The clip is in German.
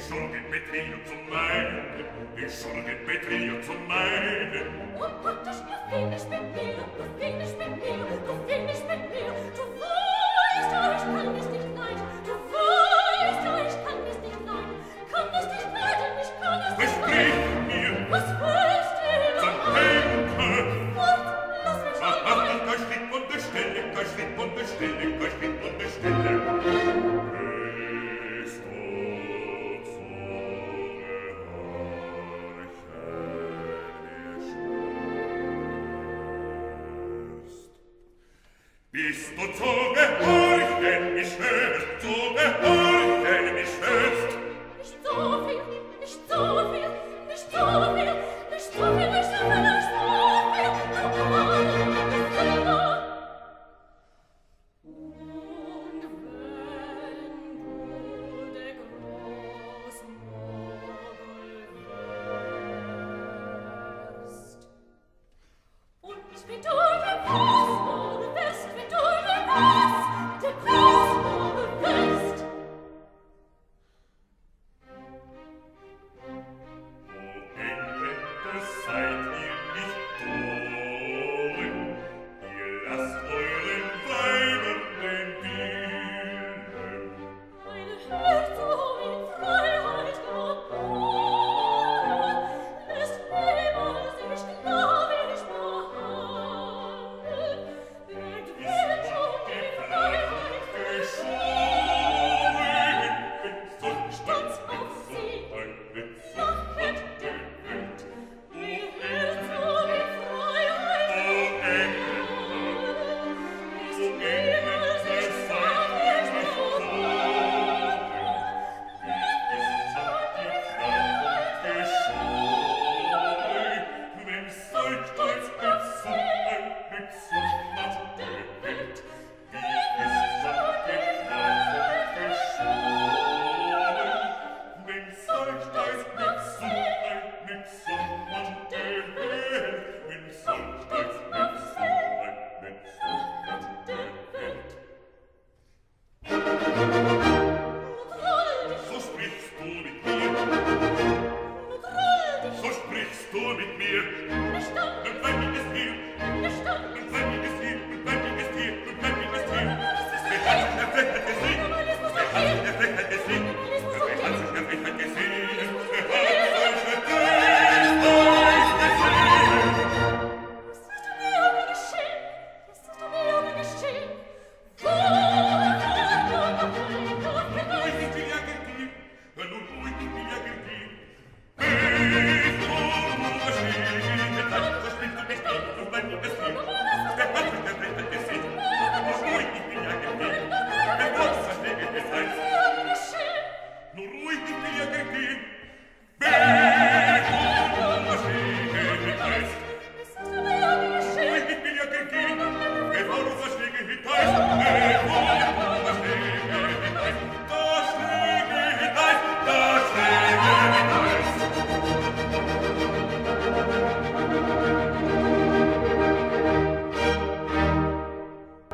schon geht mit dir zu meinen, ich schon geht mit dir zu meinen. Oh Gott, du findest mit mir, du findest mit mir, du findest mit mir. Du weißt, oh, ich kann es nicht leiden, du weißt, oh, ich kann es nicht leiden. Kann es nicht leiden, ich kann es nicht leiden. Mir, was willst du denn? Sein Henker. Und lass mich mal rein. Kein Schritt von der Stelle, kein Schritt von der Stelle, kein Schritt von der Stelle. Bist du zu gehorchen, mich hörst, zu gehorchen?